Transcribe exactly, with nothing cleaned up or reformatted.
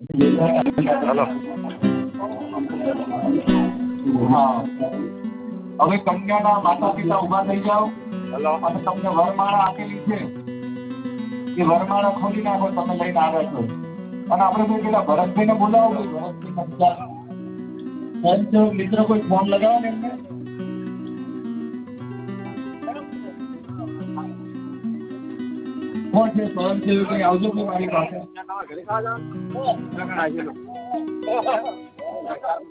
Hello. હા, હવે કન્યાના માતા પિતા ઉભા થઈ જાઓ. હલો. અને તમને વરમાળા આપેલી છે એ વરમાળા ખોલી નાખો. તમે લઈને આવ્યા છો. અને આપણે કોઈ પેલા ભરતભાઈને બોલાવો. ભરતભાઈ મિત્ર કોઈ ફોન લગાવો ને એમને. કોણ છે સ્વયંસેવક? કઈ આવજો મારી પાસે.